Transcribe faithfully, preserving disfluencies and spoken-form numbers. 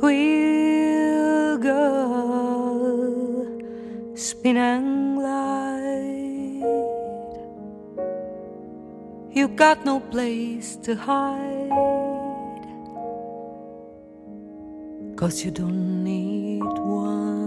wheel, girl, spin and glide. You got no place to hide, 'cause you don't need one.